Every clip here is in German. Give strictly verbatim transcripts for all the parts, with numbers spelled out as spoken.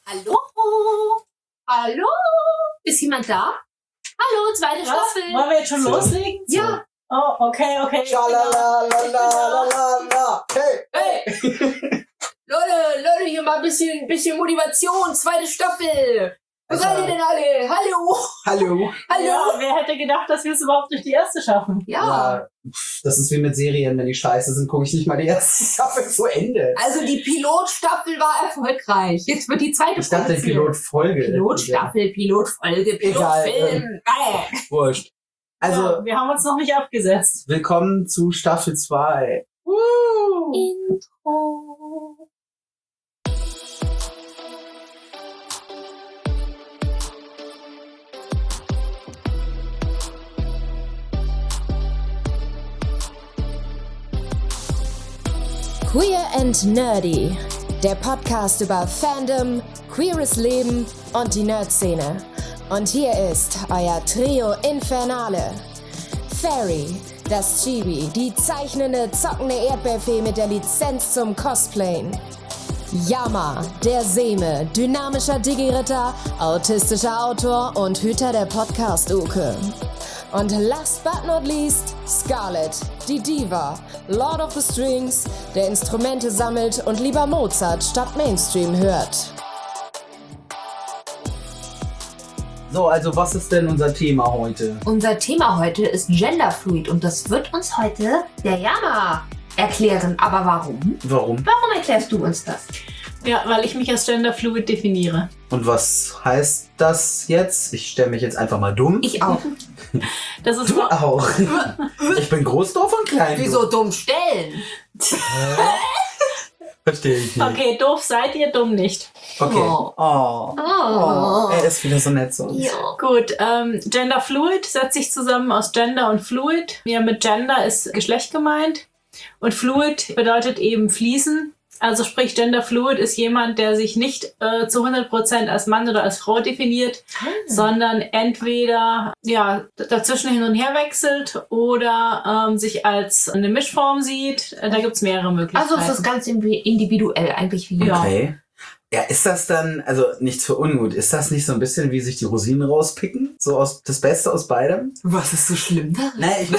Hallo? Hallo? Ist jemand da? Hallo, zweite Was? Staffel. Wollen wir jetzt schon So. loslegen? Ja. Oh, okay, okay. Schalalalalalala. Hey! Hey! Leute, Leute, hier mal ein bisschen, bisschen Motivation. Zweite Staffel. Wo Also- seid ihr denn alle? Hallo? Hallo! Hallo? Ja, wer hätte gedacht, dass wir es überhaupt durch die erste schaffen? Ja. Ja, pff, das ist wie mit Serien, wenn die scheiße sind, gucke ich nicht mal die erste Staffel zu Ende. Also die Pilotstaffel war erfolgreich. Jetzt wird die zweite Ich dachte, produziert. Pilotfolge. Pilotstaffel, Pilotfolge, Egal, Pilotfilm. Äh. Wurscht. Also, ja, wir haben uns noch nicht abgesetzt. willkommen zu Staffel zwei. Uh. Intro. Queer and Nerdy, der Podcast über Fandom, queeres Leben und die Nerd-Szene. Und hier ist euer Trio Infernale. Fairy, das Chibi, die zeichnende, zockende Erdbeerfee mit der Lizenz zum Cosplayen. Yama, der Seme, dynamischer Digi-Ritter, autistischer Autor und Hüter der Podcast-Uke. Und last but not least, Scarlett, die Diva, Lord of the Strings, der Instrumente sammelt und lieber Mozart statt Mainstream hört. So, also was ist denn unser Thema heute? Unser Thema heute ist Genderfluid und das wird uns heute der Yama erklären. Aber warum? Warum? Warum erklärst du uns das? Ja, weil ich mich als genderfluid definiere. Und was heißt das jetzt? Ich stelle mich jetzt einfach mal dumm. Ich auch. Das ist Du so, auch. Ich bin Großdorf und Klein. Wieso dumm stellen? Verstehe ich nicht. okay, doof seid ihr, dumm nicht. Okay. Oh. Oh. Oh. Er ist wieder so nett zu uns. Ja. Gut, ähm, Genderfluid setzt sich zusammen aus Gender und Fluid. Ja, mit Gender ist Geschlecht gemeint und Fluid bedeutet eben fließen. Also sprich, Genderfluid ist jemand, der sich nicht äh, zu hundert Prozent als Mann oder als Frau definiert, sondern entweder ja dazwischen hin und her wechselt oder ähm, sich als eine Mischform sieht. Äh, Da gibt's mehrere Möglichkeiten. Also es ist ganz individuell eigentlich wie Ja. Okay. Ja, ist das dann, also nichts für ungut, ist das nicht so ein bisschen wie sich die Rosinen rauspicken? So aus das Beste aus beidem? Was ist so schlimm daran? Nein, ich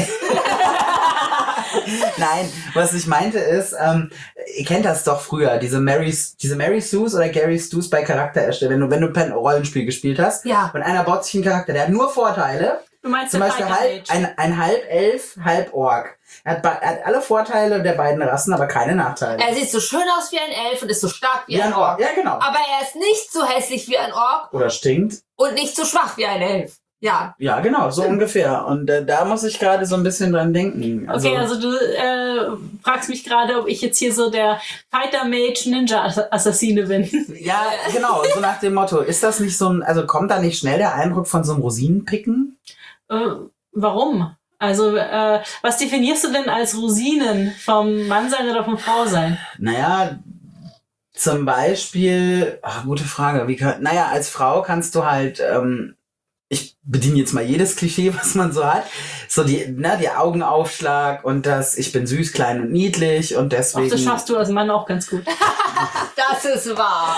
Nein, was ich meinte ist, ähm, ihr kennt das doch früher, diese Mary, diese Mary Sues oder Gary Stu's bei Charaktererstellung, wenn du, wenn du ein Rollenspiel gespielt hast Ja. und einer baut sich einen Charakter, der hat nur Vorteile, du meinst zum der Beispiel Fighter halb, Mage. ein, ein halb Elf, halb Ork. Er hat, ba- er hat alle Vorteile der beiden Rassen, aber keine Nachteile. Er sieht so schön aus wie ein Elf und ist so stark wie, Wie ein Ork, ja genau. Aber er ist nicht so hässlich wie ein Ork Oder stinkt. und nicht so schwach wie ein Elf. Ja. Ja, genau, so ungefähr. Und äh, da muss ich gerade so ein bisschen dran denken. Okay, also du äh, fragst mich gerade, ob ich jetzt hier so der Fighter Mage Ninja Assassine bin. Ja, genau, so nach dem Motto. Ist das nicht so ein, also kommt da nicht schnell der Eindruck von so einem Rosinenpicken? äh, warum? Also, äh, was definierst du denn als Rosinen vom Mann sein oder vom Frau sein? Naja, zum Beispiel, ach, gute Frage, wie kann, naja, als Frau kannst du halt, ähm, ich bediene jetzt mal jedes Klischee, was man so hat. So die, ne, die Augenaufschlag und das, ich bin süß, klein und niedlich und Ach, deswegen. das schaffst du als Mann auch ganz gut. Das ist wahr.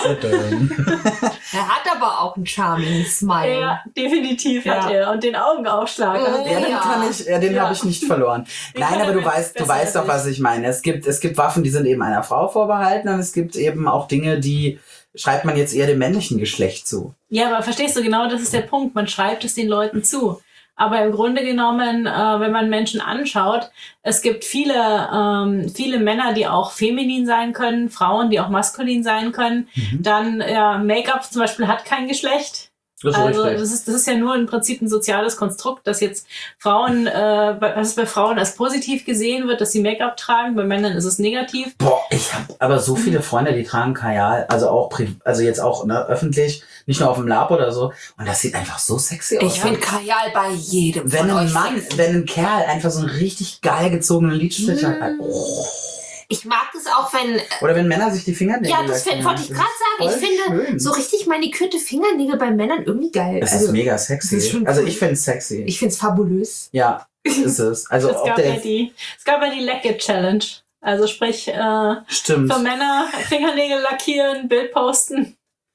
Er hat aber auch einen charming Smile. Ja, definitiv Ja. hat er. Und den Augenaufschlag. Mhm. Also, Ja, den Ja. kann ich, ja, den Ja. habe ich nicht verloren. Den Nein, kann aber er du besser weißt, du als weißt doch, ich. was ich meine. Es gibt, es gibt Waffen, die sind eben einer Frau vorbehalten und es gibt eben auch Dinge, die schreibt man jetzt eher dem männlichen Geschlecht zu. Ja, aber verstehst du, genau das ist der Punkt. Man schreibt es den Leuten zu. Aber im Grunde genommen, äh, wenn man Menschen anschaut, es gibt viele, ähm, viele Männer, die auch feminin sein können, Frauen, die auch maskulin sein können. Mhm. Dann, ja, Make-up zum Beispiel hat kein Geschlecht. Das ist Also richtig. das ist, das ist ja nur im Prinzip ein soziales Konstrukt, dass jetzt Frauen, äh, bei- was bei Frauen als positiv gesehen wird, dass sie Make-up tragen, bei Männern ist es negativ. Boah, ich habe aber so viele Freunde, die tragen Kajal, also auch, pri- also jetzt auch ne, öffentlich, nicht nur auf dem Lab oder so. Und das sieht einfach so sexy aus. Ich finde Kajal bei jedem wenn von ein euch Mann, sexy. wenn ein Kerl einfach so einen richtig geil gezogenen Lidstrich hat. Mm. Oh. Ich mag es auch, wenn... Oder wenn Männer sich die Fingernägel Ja, das lackieren. wollte ich Das gerade ist sagen. Ich voll finde schön. so richtig manikierte Fingernägel bei Männern irgendwie geil. Es Also, ist mega sexy. das ist schon Also cool. ich finde es sexy. ich finde es fabulös. ja, ist es. Also Es ob gab, der ja die, es gab ja die Leck-It-Challenge. Also sprich, äh, stimmt. für Männer Fingernägel lackieren, Bild posten.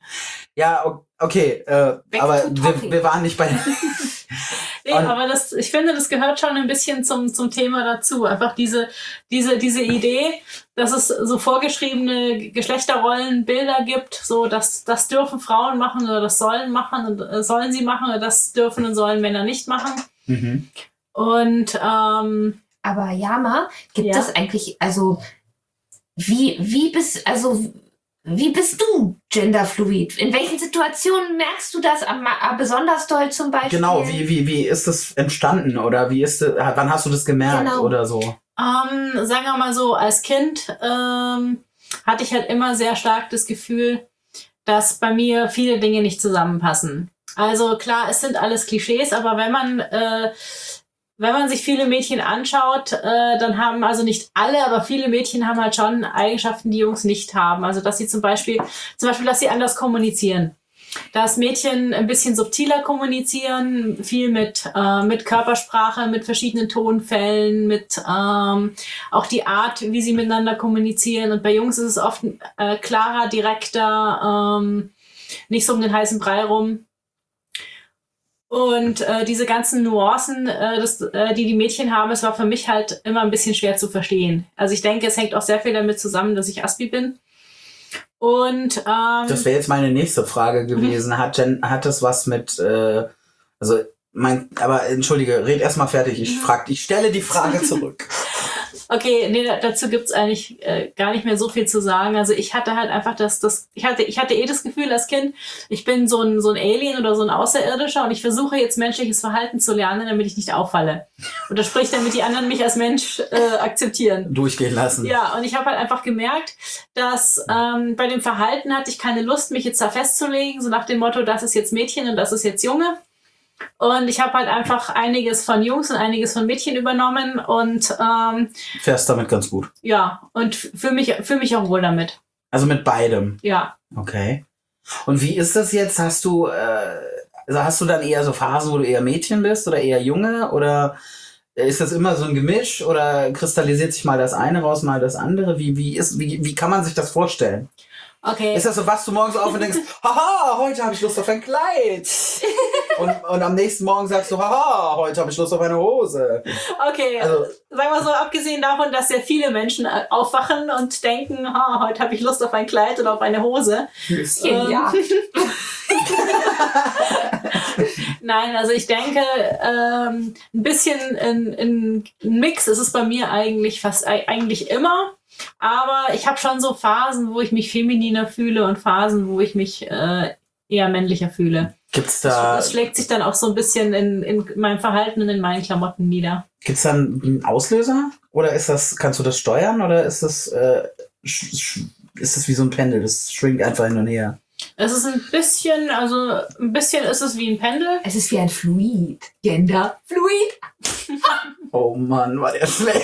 Ja, okay, äh, Back aber to wir, topic. wir waren nicht bei... Nee, Und- aber das, ich finde, das gehört schon ein bisschen zum, zum Thema dazu. Einfach diese, diese, diese Idee, dass es so vorgeschriebene Geschlechterrollenbilder gibt, so dass das dürfen Frauen machen oder das sollen machen und äh, sollen sie machen oder das dürfen und sollen Männer nicht machen. Mhm. Und ähm, Aber Yama, gibt Ja. es eigentlich, also, wie, wie bist, also, wie bist du genderfluid? In welchen Situationen merkst du das am, am besonders doll zum Beispiel? Genau, wie, wie, wie ist das entstanden oder wie ist das, wann hast du das gemerkt Genau. oder so? ähm, sagen wir mal so, als Kind ähm, hatte ich halt immer sehr stark das Gefühl, dass bei mir viele Dinge nicht zusammenpassen. Also klar, es sind alles Klischees, aber wenn man äh, wenn man sich viele Mädchen anschaut, äh, dann haben also nicht alle, aber viele Mädchen haben halt schon Eigenschaften, die Jungs nicht haben. Also dass sie zum Beispiel, zum Beispiel, dass sie anders kommunizieren. Dass Mädchen ein bisschen subtiler kommunizieren, viel mit äh, mit Körpersprache, mit verschiedenen Tonfällen, mit ähm, auch die Art, wie sie miteinander kommunizieren. Und bei Jungs ist es oft äh, klarer, direkter, ähm, nicht so um den heißen Brei rum. Und äh, diese ganzen Nuancen, äh, das, äh, die die Mädchen haben, es war für mich halt immer ein bisschen schwer zu verstehen. Also ich denke, es hängt auch sehr viel damit zusammen, dass ich Aspi bin. Und ähm, Das wäre jetzt meine nächste Frage gewesen. Hat, Jen, hat das was mit, äh, also mein, aber entschuldige, red erst mal fertig. Ich frag, ich stelle die Frage zurück. okay, nee, da- dazu gibt's eigentlich äh, gar nicht mehr so viel zu sagen. Also ich hatte halt einfach das, das, ich hatte, ich hatte eh das Gefühl als Kind, ich bin so ein, so ein Alien oder so ein Außerirdischer und ich versuche jetzt menschliches Verhalten zu lernen, damit ich nicht auffalle. Und das spricht, damit die anderen mich als Mensch äh, akzeptieren. Durchgehen lassen. Ja, und ich habe halt einfach gemerkt, dass ähm, bei dem Verhalten hatte ich keine Lust, mich jetzt da festzulegen, so nach dem Motto, das ist jetzt Mädchen und das ist jetzt Junge. Und ich habe halt einfach einiges von Jungs und einiges von Mädchen übernommen und ähm, Fährst damit ganz gut. ja, und fühle mich, fühl mich auch wohl damit. Also mit beidem. Ja. Okay. Und wie ist das jetzt? Hast du, äh, also hast du dann eher so Phasen, wo du eher Mädchen bist oder eher Junge? Oder ist das immer so ein Gemisch oder kristallisiert sich mal das eine raus, mal das andere? Wie, wie, ist, wie, wie kann man sich das vorstellen? Okay. Ist das so, wachst du morgens auf und denkst, haha, heute habe ich Lust auf ein Kleid. und, und am nächsten Morgen sagst du, haha, heute habe ich Lust auf eine Hose. Okay, Also- sagen wir so, abgesehen davon, dass sehr viele Menschen äh, aufwachen und denken, ha, heute habe ich Lust auf ein Kleid oder auf eine Hose. Ähm, Ja. Nein, also ich denke, ähm, ein bisschen ein, ein Mix ist es bei mir eigentlich fast ei- eigentlich immer. Aber ich habe schon so Phasen, wo ich mich femininer fühle und Phasen, wo ich mich äh, eher männlicher fühle. Gibt's Das, da, das schlägt sich dann auch so ein bisschen in, in meinem Verhalten und in meinen Klamotten nieder. gibt's da einen Auslöser? Oder ist das, kannst du das steuern? Oder ist das, äh, sch, sch, ist das wie so ein Pendel? Das schwingt einfach hin und her. Es ist ein bisschen, also ein bisschen ist es wie ein Pendel. Es ist wie ein Fluid. Gender. Fluid. Oh Mann, war der schlecht.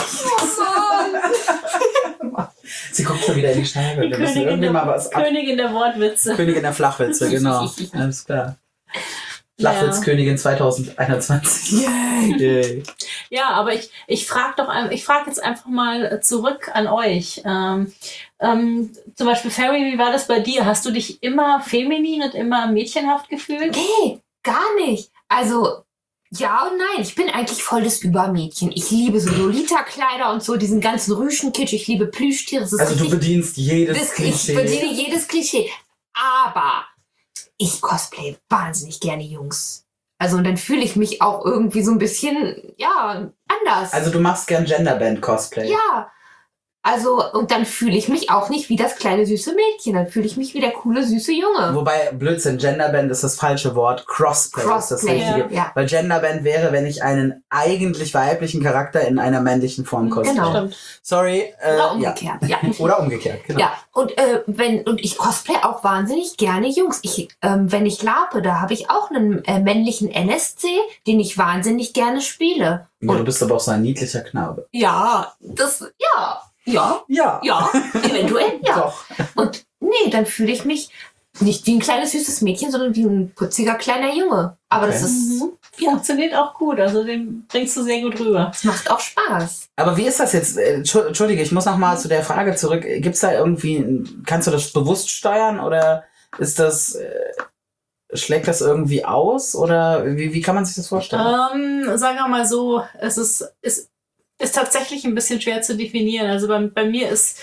Sie guckt schon wieder in die Scheibe. Die Wir müssen Königin irgendwie mal der, was ab. Königin der Wortwitze. Königin der Flachwitze, genau. Alles klar. Flachwitzkönigin zwanzig einundzwanzig. Yay. Ja, aber ich, ich frage doch, ein- ich frage jetzt einfach mal zurück an euch. Ähm, ähm, zum Beispiel, Ferry, wie war das bei dir? Hast du dich immer feminin und immer mädchenhaft gefühlt? Nee, gar nicht. Also, ja und nein. Ich bin eigentlich voll das Übermädchen. Ich liebe so Lolita-Kleider und so, diesen ganzen Rüschenkitsch. Ich liebe Plüschtiere. Das ist Also du richtig- bedienst jedes das, ich Klischee. bediene jedes Klischee. Aber ich cosplay wahnsinnig gerne Jungs. Also und dann fühle ich mich auch irgendwie so ein bisschen, ja, anders. Also du machst gern Genderband-Cosplay. ja. Also, und dann fühle ich mich auch nicht wie das kleine süße Mädchen. Dann fühle ich mich wie der coole süße Junge. Wobei, Blödsinn, Genderband ist das falsche Wort. Crossplay, ist das Crossplay, richtige. ja. Weil Genderband wäre, wenn ich einen eigentlich weiblichen Charakter in einer männlichen Form cosplay. Genau. Stimmt. Sorry. Äh, Oder ja. umgekehrt, ja. Oder umgekehrt, genau. Ja, und äh, wenn und ich cosplay auch wahnsinnig gerne Jungs. Ich, ähm, wenn ich larpe, da habe ich auch einen äh, männlichen N S C, den ich wahnsinnig gerne spiele. Ja, du Und bist aber auch so ein niedlicher Knabe. ja, das, ja, ja, Ja. ja, eventuell, ja. Doch. Und nee, dann fühle ich mich nicht wie ein kleines süßes Mädchen, sondern wie ein putziger kleiner Junge. Aber das Okay. ist, Mhm. ja, Funktioniert auch gut, also den bringst du sehr gut rüber. es macht auch Spaß. Aber wie ist das jetzt? Äh, Entschu- Entschuldige, ich muss noch mal zu der Frage zurück. Gibt's da irgendwie, ein- kannst du das bewusst steuern oder Ist das, äh, schlägt das irgendwie aus oder wie, wie kann man sich das vorstellen? Ähm, sagen wir mal so, es ist, ist, ist tatsächlich ein bisschen schwer zu definieren. Also bei, bei mir ist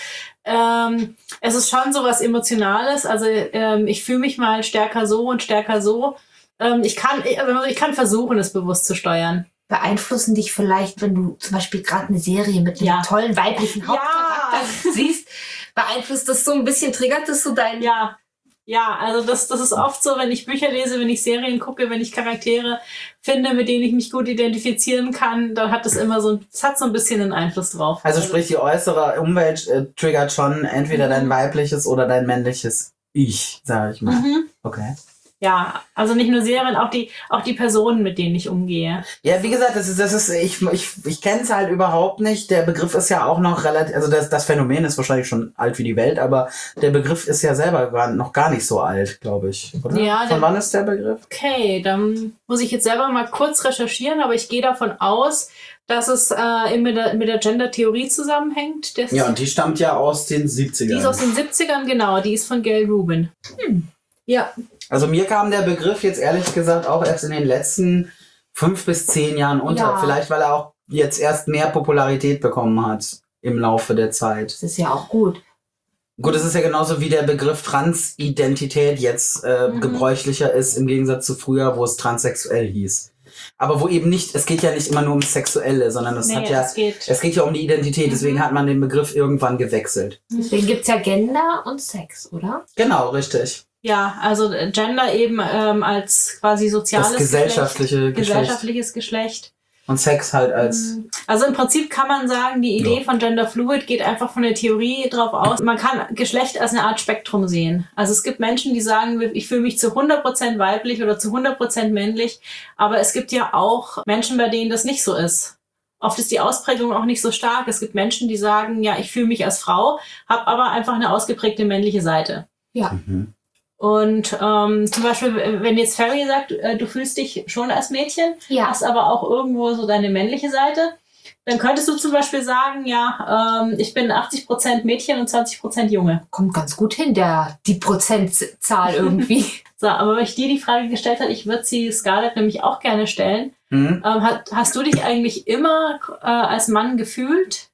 ähm, es ist schon so was Emotionales. Also ähm, ich fühle mich mal stärker so und stärker so. Ähm, ich kann, ich, ich kann versuchen, es bewusst zu steuern. Beeinflussen dich vielleicht, wenn du zum Beispiel gerade eine Serie mit einem Ja. tollen weiblichen Hauptcharakter Ja. siehst, beeinflusst das so ein bisschen, triggert das so dein... Ja, ja, also das, das ist oft so, wenn ich Bücher lese, wenn ich Serien gucke, wenn ich Charaktere finde, mit denen ich mich gut identifizieren kann, dann hat das immer so, das hat so ein bisschen einen Einfluss drauf. Also sprich, die äußere Umwelt äh, triggert schon entweder Mhm. dein weibliches oder dein männliches Ich, sag ich mal. Mhm. Okay. Ja, also nicht nur Serien, auch die, auch die Personen, mit denen ich umgehe. Ja, wie gesagt, das ist, das ist, ich, ich, ich kenne es halt überhaupt nicht. Der Begriff ist ja auch noch relativ, also das, das Phänomen ist wahrscheinlich schon alt wie die Welt, aber der Begriff ist ja selber gar, noch gar nicht so alt, glaube ich, oder? Ja, Von der- wann ist der Begriff? Okay, dann muss ich jetzt selber mal kurz recherchieren, aber ich gehe davon aus, dass es äh, mit der, mit der Gender-Theorie zusammenhängt. Das Ja, und die stammt ja aus den siebzigern. die ist aus den siebzigern, genau, die ist von Gail Rubin. Hm. Ja, Also mir kam der Begriff jetzt ehrlich gesagt auch erst in den letzten fünf bis zehn Jahren unter. Ja. Vielleicht, weil er auch jetzt erst mehr Popularität bekommen hat im Laufe der Zeit. Das ist ja auch gut. Gut, es ist ja genauso wie der Begriff Transidentität jetzt äh, Mhm. gebräuchlicher ist im Gegensatz zu früher, wo es transsexuell hieß. Aber wo eben nicht, es geht ja nicht immer nur ums Sexuelle, sondern es nee, hat ja, es geht. es geht ja um die Identität, deswegen Mhm. hat man den Begriff irgendwann gewechselt. Deswegen gibt's ja Gender und Sex, oder? Genau, richtig. Ja, also äh, Gender eben ähm, als quasi soziales Das gesellschaftliche Geschlecht, Geschlecht. gesellschaftliches Geschlecht. Und Sex halt als, Also im Prinzip kann man sagen, die Idee Ja. von Gender Fluid geht einfach von der Theorie drauf aus. Man kann Geschlecht als eine Art Spektrum sehen. Also es gibt Menschen, die sagen, ich fühle mich zu hundert Prozent weiblich oder zu hundert Prozent männlich. Aber es gibt ja auch Menschen, bei denen das nicht so ist. Oft ist die Ausprägung auch nicht so stark. Es gibt Menschen, die sagen, ja, ich fühle mich als Frau, habe aber einfach eine ausgeprägte männliche Seite. mhm. Und ähm, zum Beispiel, wenn jetzt Ferry sagt, äh, du fühlst dich schon als Mädchen, Ja. hast aber auch irgendwo so deine männliche Seite, dann könntest du zum Beispiel sagen, ja, ähm, ich bin achtzig Prozent Mädchen und zwanzig Prozent Junge. Kommt ganz gut hin, der, die Prozentzahl irgendwie. So, aber weil ich dir die Frage gestellt habe, ich würde sie Scarlett nämlich auch gerne stellen. Mhm. Ähm, hat, hast du dich eigentlich immer äh, als Mann gefühlt?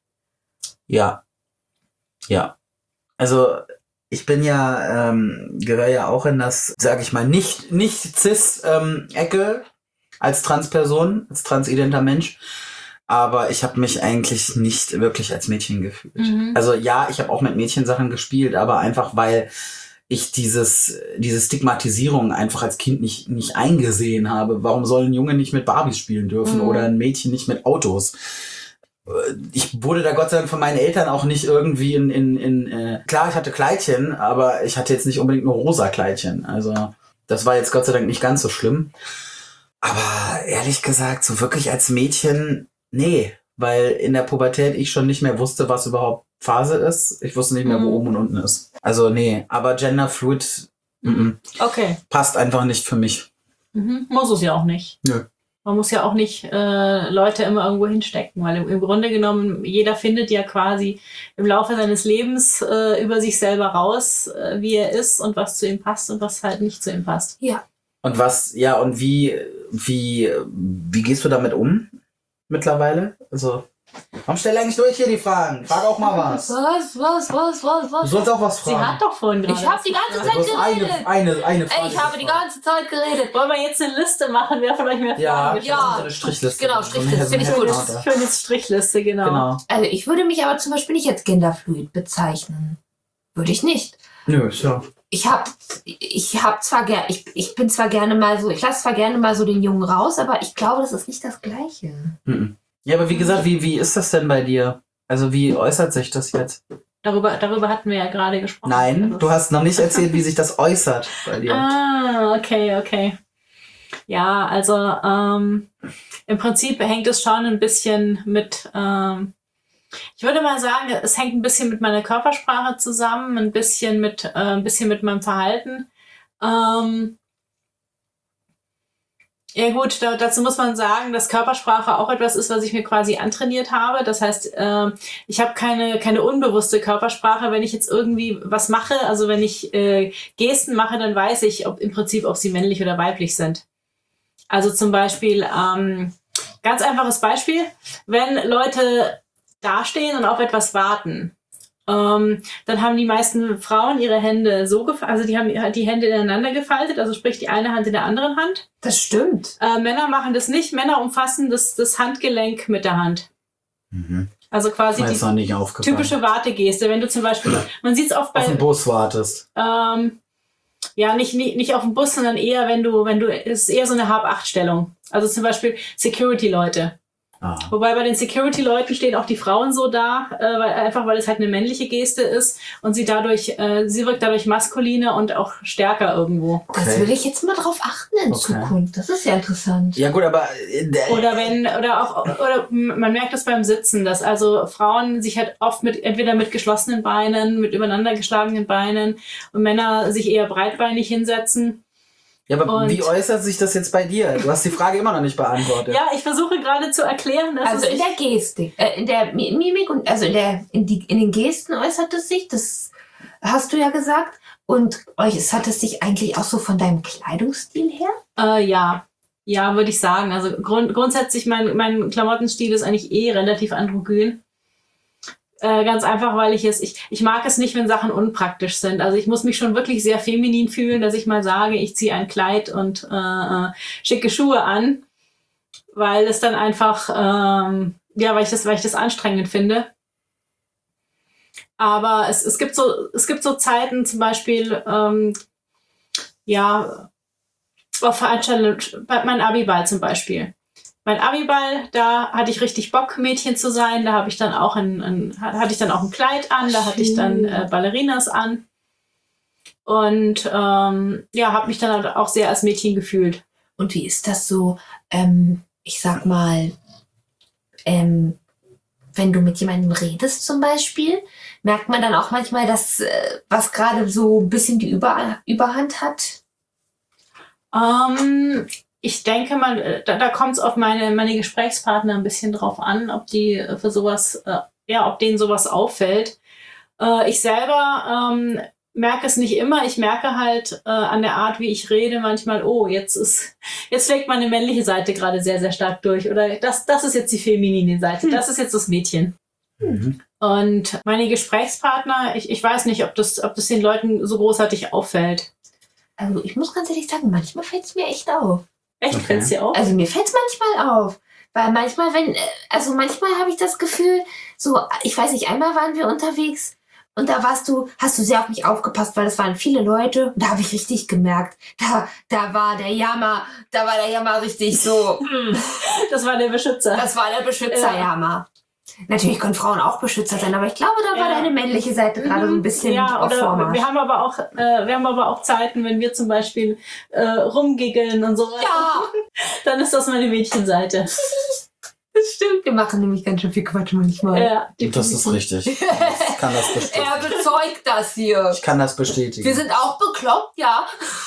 Ja. Ja. Also ich bin ja, ähm, gehöre ja auch in das, sag ich mal, nicht, nicht cis-Ecke als Transperson, als transidenter Mensch. Aber ich habe mich eigentlich nicht wirklich als Mädchen gefühlt. Mhm. Also ja, ich habe auch mit Mädchensachen gespielt, aber einfach weil ich dieses, diese Stigmatisierung einfach als Kind nicht, nicht eingesehen habe. Warum soll ein Junge nicht mit Barbies spielen dürfen Mhm. oder ein Mädchen nicht mit Autos? Ich wurde da Gott sei Dank von meinen Eltern auch nicht irgendwie in, in, in äh, klar, ich hatte Kleidchen, aber ich hatte jetzt nicht unbedingt nur rosa Kleidchen. Also das war jetzt Gott sei Dank nicht ganz so schlimm. Aber ehrlich gesagt, so wirklich als Mädchen, nee. Weil in der Pubertät ich schon nicht mehr wusste, was überhaupt Phase ist. Ich wusste nicht mehr, wo Mhm. oben und unten ist. Also nee, aber Genderfluid mhm. Okay. passt einfach nicht für mich. Mhm. Muss es ja auch nicht. Nö. Man muss ja auch nicht äh, Leute immer irgendwo hinstecken, weil im, im Grunde genommen, jeder findet ja quasi im Laufe seines Lebens äh, über sich selber raus, äh, wie er ist und was zu ihm passt und was halt nicht zu ihm passt. Ja. Und was, ja, und wie, wie, wie gehst du damit um mittlerweile? Also, warum stell eigentlich durch hier die Fragen? Frag auch mal was. Was, was, was, was, Du was? sollst auch was Sie fragen. hat doch vorhin gerade. Ich habe die ganze Du Zeit hast eine, geredet. eine, eine Frage. Ey, ich habe die ganze Zeit geredet. Wollen wir jetzt eine Liste machen, wer von euch mehr Ja, Fragen ich Ja. hab so eine Strichliste. Genau, Strichliste, So eine finde ich gut. Headcounter. Ich finde jetzt Strichliste, genau. Genau. Also ich würde mich aber zum Beispiel nicht als genderfluid bezeichnen. Würde ich nicht. Nö, ja. Ich hab, ich hab zwar gerne, ich, ich bin zwar gerne mal so, ich lasse zwar gerne mal so den Jungen raus, aber ich glaube, das ist nicht das Gleiche. Mhm. Ja, aber wie gesagt, wie, wie ist das denn bei dir? Also wie äußert sich das jetzt? Darüber, darüber hatten wir ja gerade gesprochen. Nein, Das du ist- hast noch nicht erzählt, wie sich das äußert bei dir. Ah, okay, okay. Ja, also ähm, im Prinzip hängt es schon ein bisschen mit, ähm, ich würde mal sagen, es hängt ein bisschen mit meiner Körpersprache zusammen, ein bisschen mit, äh, ein bisschen mit meinem Verhalten. Ähm, Ja gut, da, dazu muss man sagen, dass Körpersprache auch etwas ist, was ich mir quasi antrainiert habe. Das heißt, äh, ich habe keine keine unbewusste Körpersprache. Wenn ich jetzt irgendwie was mache, also wenn ich äh, Gesten mache, dann weiß ich ob im Prinzip, ob sie männlich oder weiblich sind. Also zum Beispiel, ähm, ganz einfaches Beispiel, wenn Leute dastehen und auf etwas warten, Ähm, dann haben die meisten Frauen ihre Hände so gefaltet, also die haben die Hände ineinander gefaltet, also sprich die eine Hand in der anderen Hand. Das stimmt. Äh, Männer machen das nicht. Männer umfassen das, das Handgelenk mit der Hand. Mhm. Also quasi Das ist noch nicht die aufgefallen. typische Wartegeste. Wenn du zum Beispiel, man sieht es oft bei... Auf den Bus wartest. Ähm, ja, nicht, nicht, nicht auf dem Bus, sondern eher, wenn du, wenn du, es ist eher so eine Hab-Acht-Stellung. Also zum Beispiel Security-Leute. Ah. Wobei bei den Security-Leuten stehen auch die Frauen so da, äh, weil, einfach weil es halt eine männliche Geste ist und sie dadurch, äh, sie wirkt dadurch maskuliner und auch stärker irgendwo. Das Okay. will ich jetzt mal drauf achten in Okay. Zukunft. Das ist ja interessant. Ja gut, aber äh, Oder wenn, oder auch, oder man merkt das beim Sitzen, dass also Frauen sich halt oft mit, entweder mit geschlossenen Beinen, mit übereinander geschlagenen Beinen und Männer sich eher breitbeinig hinsetzen. ja, aber und- wie äußert sich das jetzt bei dir? Du hast die Frage immer noch nicht beantwortet. Ja, ich versuche gerade zu erklären, dass Also es in der Gestik, äh, in der Mi- Mimik und also in der in die in den Gesten äußert es sich, das hast du ja gesagt. Und euch äußert es sich eigentlich auch so von deinem Kleidungsstil her? Äh, ja, ja, würde ich sagen. Also grund grundsätzlich, mein, mein Klamottenstil ist eigentlich eh relativ androgyn. Äh, ganz einfach, weil ich es, ich, ich mag es nicht, wenn Sachen unpraktisch sind. Also ich muss mich schon wirklich sehr feminin fühlen, dass ich mal sage, ich ziehe ein Kleid und äh, äh, schicke Schuhe an, weil es dann einfach, ähm, ja, weil ich das, weil ich das anstrengend finde. Aber es, es gibt so, es gibt so Zeiten, zum Beispiel, ähm, ja, auf Veranstaltungen, bei meinem Abiball zum Beispiel. Mein Abiball, da hatte ich richtig Bock, Mädchen zu sein. Da habe ich dann auch ein, ein, hatte ich dann auch ein Kleid an, da hatte ich dann äh, Ballerinas an. Und ähm, ja, habe mich dann halt auch sehr als Mädchen gefühlt. Und wie ist das so, ähm, ich sag mal, ähm, wenn du mit jemandem redest zum Beispiel, merkt man dann auch manchmal, dass äh, was gerade so ein bisschen die Über Überhand hat? Ähm, ich denke mal, da, da kommt es auf meine, meine Gesprächspartner ein bisschen drauf an, ob die äh, für sowas, äh, ja, ob denen sowas auffällt. Äh, ich selber ähm, merke es nicht immer. Ich merke halt äh, an der Art, wie ich rede, manchmal, oh, jetzt ist, jetzt schlägt meine männliche Seite gerade sehr, sehr stark durch. Oder das, das ist jetzt die feminine Seite, Hm. das ist jetzt das Mädchen. Mhm. Und meine Gesprächspartner, ich, ich weiß nicht, ob das, ob das den Leuten so großartig auffällt. Also ich muss ganz ehrlich sagen, manchmal fällt es mir echt auf. Echt, Okay. fällt's dir auf? Also mir fällt es manchmal auf. Weil manchmal, wenn, äh, also manchmal habe ich das Gefühl, so, ich weiß nicht, einmal waren wir unterwegs und da warst du, hast du sehr auf mich aufgepasst, weil es waren viele Leute und da habe ich richtig gemerkt, da, da war der Jammer, da war der Jammer richtig so, hm, Das war der Beschützer. das war der Beschützerjammer. Natürlich können Frauen auch Beschützer sein, aber ich glaube, da war Ja. deine männliche Seite gerade so ein bisschen ja, auf oder Vormarsch. wir haben aber auch, äh, wir haben aber auch Zeiten, wenn wir zum Beispiel äh, rumgiggeln und sowas. Ja, Dann ist das meine Mädchenseite. das stimmt. Wir machen nämlich ganz schön viel Quatsch manchmal. Ja, Und das ist richtig. Ich kann das bestätigen. Er bezeugt das hier. Ich kann das bestätigen. Wir sind auch bekloppt, ja.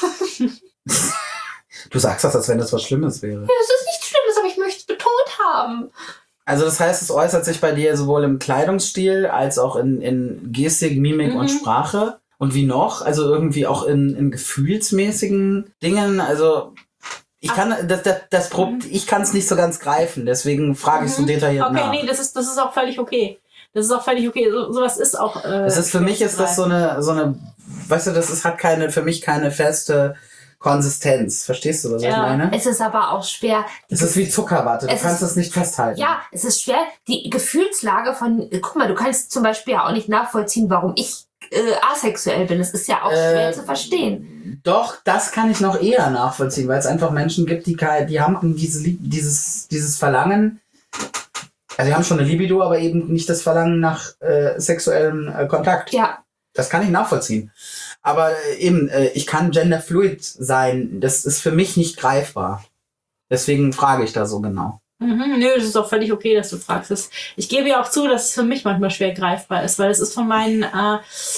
Du sagst das, als wenn das was Schlimmes wäre. Ja, das ist nichts Schlimmes, aber ich möchte es betont haben. Also das heißt, es äußert sich bei dir sowohl im Kleidungsstil als auch in, in Gestik, Mimik Mhm. und Sprache. Und wie noch? Also irgendwie auch in, in gefühlsmäßigen Dingen. Also ich kann das, das, das Pro- Mhm. ich kann es nicht so ganz greifen. Deswegen frage ich so Mhm. detailliert Okay, nach. nee, das ist, das ist auch völlig okay. Das ist auch völlig okay. So, sowas ist auch. Äh, Es ist für mich ist das so eine so eine, weißt du, das ist, hat keine für mich keine feste Konsistenz. Verstehst du, was ich Ja. meine? Es ist aber auch schwer. Es ist wie Zuckerwatte. Du Es kannst ist- es nicht festhalten. Ja, es ist schwer, die Gefühlslage von, guck mal, du kannst zum Beispiel ja auch nicht nachvollziehen, warum ich äh, asexuell bin. Es ist ja auch schwer Äh, zu verstehen. Doch, das kann ich noch eher nachvollziehen, weil es einfach Menschen gibt, die, kei- die haben diese, Lieb- dieses, dieses Verlangen, also die haben schon eine Libido, aber eben nicht das Verlangen nach äh, sexuellem äh, Kontakt. Ja, Das kann ich nachvollziehen. Aber äh, eben, äh, ich kann genderfluid sein. Das ist für mich nicht greifbar. Deswegen frage ich da so genau. Mhm, nö, das ist auch völlig okay, dass du fragst. Das, ich gebe ja auch zu, dass es für mich manchmal schwer greifbar ist, weil es ist von meinen, äh,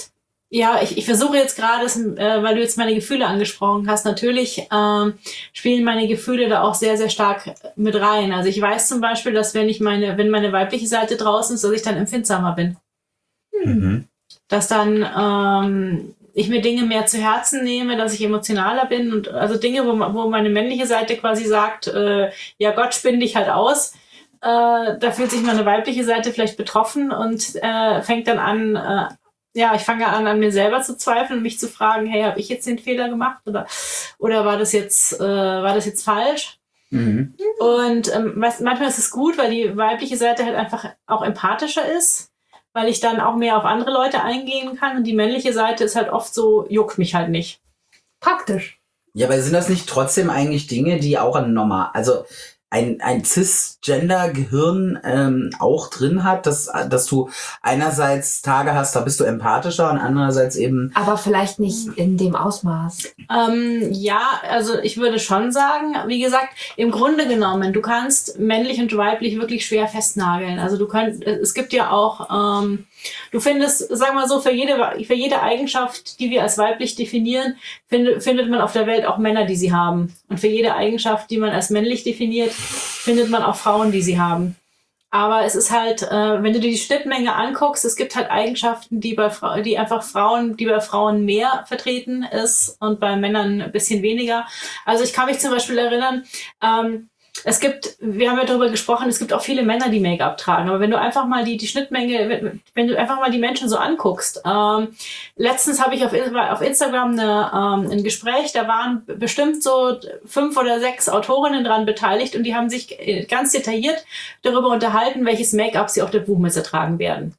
Ja, ich, ich versuche jetzt gerade, äh, weil du jetzt meine Gefühle angesprochen hast, natürlich ähm, spielen meine Gefühle da auch sehr, sehr stark mit rein. Also ich weiß zum Beispiel, dass wenn ich meine, wenn meine weibliche Seite draußen ist, dass ich dann empfindsamer bin. Mhm. Dass dann ähm, ich mir Dinge mehr zu Herzen nehme, dass ich emotionaler bin und also Dinge, wo, wo meine männliche Seite quasi sagt, äh, ja Gott, spinn dich halt aus. Äh, da fühlt sich meine weibliche Seite vielleicht betroffen und äh, fängt dann an, äh, ja, ich fange an, an mir selber zu zweifeln und mich zu fragen, hey, habe ich jetzt den Fehler gemacht oder oder war das jetzt äh, war das jetzt falsch? Mhm. Und ähm, was, manchmal ist es gut, weil die weibliche Seite halt einfach auch empathischer ist, weil ich dann auch mehr auf andere Leute eingehen kann und die männliche Seite ist halt oft so, juckt mich halt nicht. Praktisch. Ja, aber sind das nicht trotzdem eigentlich Dinge, die auch ein normal, also ein, ein Cisgender-Gehirn ähm, auch drin hat, dass, dass du einerseits Tage hast, da bist du empathischer und andererseits eben... Aber vielleicht nicht in dem Ausmaß. Ähm, ja, also ich würde schon sagen, wie gesagt, im Grunde genommen, du kannst männlich und weiblich wirklich schwer festnageln. Also du könnt, es gibt ja auch, ähm, du findest, sagen wir so, für jede, für jede Eigenschaft, die wir als weiblich definieren, find, findet man auf der Welt auch Männer, die sie haben. Und für jede Eigenschaft, die man als männlich definiert, findet man auch Frauen, die sie haben. Aber es ist halt, äh, wenn du dir die Schnittmenge anguckst, es gibt halt Eigenschaften, die bei Fra- die einfach Frauen, die bei Frauen mehr vertreten ist und bei Männern ein bisschen weniger. Also ich kann mich zum Beispiel erinnern, ähm, es gibt, wir haben ja darüber gesprochen, es gibt auch viele Männer, die Make-up tragen. Aber wenn du einfach mal die, die Schnittmenge, wenn, wenn du einfach mal die Menschen so anguckst. Ähm, letztens habe ich auf, auf Instagram eine, ähm, ein Gespräch, da waren bestimmt so fünf oder sechs Autorinnen dran beteiligt und die haben sich ganz detailliert darüber unterhalten, welches Make-up sie auf der Buchmesse tragen werden.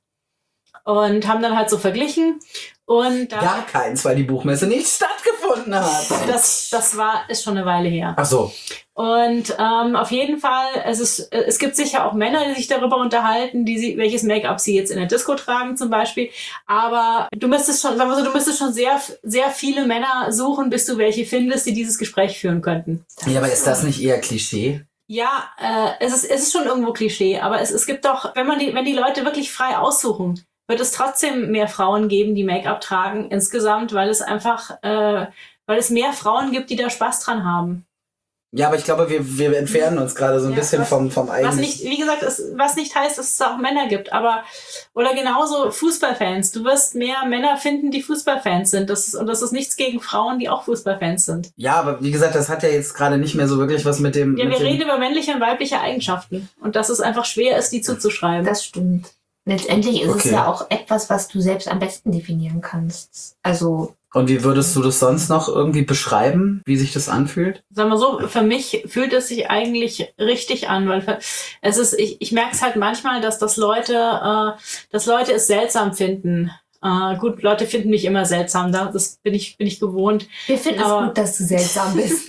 Und haben dann halt so verglichen. Und da, Gar keins, weil die Buchmesse nicht stattgefunden hat. das, das war, ist schon eine Weile her. Ach so. Und ähm, auf jeden Fall, es, ist, es gibt sicher auch Männer, die sich darüber unterhalten, die sie, welches Make-up sie jetzt in der Disco tragen zum Beispiel. Aber du müsstest schon, sagen wir so, du müsstest schon sehr, sehr viele Männer suchen, bis du welche findest, die dieses Gespräch führen könnten. Ja, aber ist das nicht eher Klischee? Ja, äh, es ist, es ist schon irgendwo Klischee, aber es, es gibt doch, wenn man die, wenn die Leute wirklich frei aussuchen, wird es trotzdem mehr Frauen geben, die Make-up tragen insgesamt, weil es einfach, äh, weil es mehr Frauen gibt, die da Spaß dran haben. Ja, aber ich glaube, wir, wir entfernen uns gerade so ein Ja, bisschen was, vom, vom eigentlichen... Was nicht, wie gesagt, es, was nicht heißt, dass es auch Männer gibt, aber, oder genauso Fußballfans. Du wirst mehr Männer finden, die Fußballfans sind. Das ist, und das ist nichts gegen Frauen, die auch Fußballfans sind. Ja, aber wie gesagt, das hat ja jetzt gerade nicht mehr so wirklich was mit dem... Ja, mit wir dem reden über männliche und weibliche Eigenschaften. Und dass es einfach schwer ist, die zuzuschreiben. Das stimmt. Letztendlich ist Okay. es ja auch etwas, was du selbst am besten definieren kannst. Also, Und wie würdest du das sonst noch irgendwie beschreiben, wie sich das anfühlt? Sagen wir so, für mich fühlt es sich eigentlich richtig an, weil für, es ist, ich, ich merke es halt manchmal, dass das Leute, äh, dass Leute es seltsam finden. Äh, gut, Leute finden mich immer seltsam, da, das bin ich, bin ich gewohnt. wir finden Aber- es gut, dass du seltsam bist.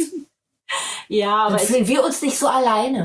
Ja, aber Dann ich, fühlen wir uns nicht so alleine.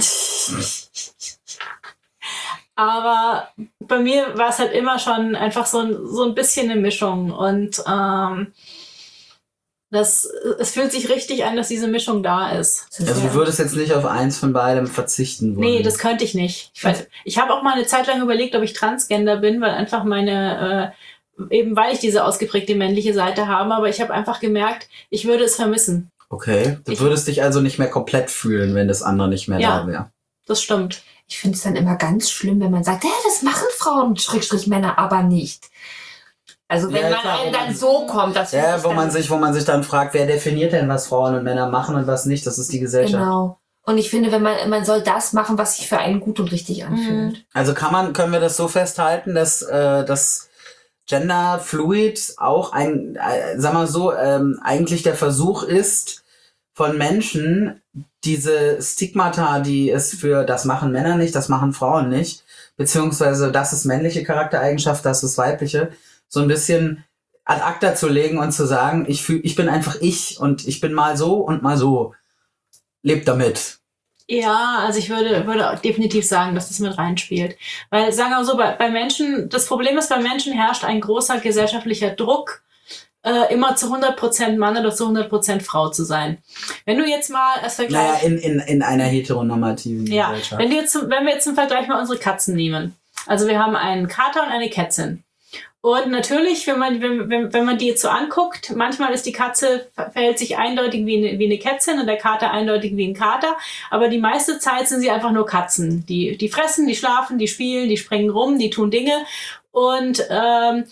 aber bei mir war es halt immer schon einfach so ein, so ein bisschen eine Mischung und ähm, das, es fühlt sich richtig an, dass diese Mischung da ist. Das ist Also ja- du würdest jetzt nicht auf eins von beidem verzichten wollen? Nee, das könnte ich nicht. Ich, weiß- ich habe auch mal eine Zeit lang überlegt, ob ich Transgender bin, weil einfach meine, äh, eben weil ich diese ausgeprägte männliche Seite habe, aber ich habe einfach gemerkt, ich würde es vermissen. Okay, du Ich- würdest dich also nicht mehr komplett fühlen, wenn das andere nicht mehr Ja. da wäre. Das stimmt. Ich finde es dann immer ganz schlimm, wenn man sagt, ja, das machen Frauen, Schrägstrich Männer, aber nicht. Also wenn Ja, man klar, einem wo dann man- so kommt, das finde Ja, ich wo dann- man sich, wo man sich dann fragt, wer definiert denn, was Frauen und Männer machen und was nicht? Das ist die Gesellschaft. Genau. Und ich finde, wenn man, man soll das machen, was sich für einen gut und richtig anfühlt. Also kann man, können wir das so festhalten, dass äh, das Gender Fluid auch ein, äh, sag mal so, ähm, eigentlich der Versuch ist von Menschen, diese Stigmata, die es für das machen Männer nicht, das machen Frauen nicht, beziehungsweise das ist männliche Charaktereigenschaft, das ist weibliche, so ein bisschen ad acta zu legen und zu sagen, ich fühl, ich bin einfach ich und ich bin mal so und mal so. Lebt damit. Ja, also ich würde, würde auch definitiv sagen, dass das mit reinspielt. Weil, sagen wir mal so, bei, bei Menschen, das Problem ist, bei Menschen herrscht ein großer gesellschaftlicher Druck, äh, immer zu hundert Prozent Mann oder zu hundert Prozent Frau zu sein. Wenn du jetzt mal als Vergleich... Naja, in, in, in einer heteronormativen Ja, Gesellschaft. wenn, du jetzt, zum- wenn wir jetzt zum Vergleich mal unsere Katzen nehmen. Also wir haben einen Kater und eine Kätzin. Und natürlich, wenn man, wenn, wenn, wenn man die jetzt so anguckt, manchmal ist die Katze, verhält sich eindeutig wie eine, wie eine Kätzchen und der Kater eindeutig wie ein Kater. Aber die meiste Zeit sind sie einfach nur Katzen. Die, die fressen, die schlafen, die spielen, die springen rum, die tun Dinge. Und ähm,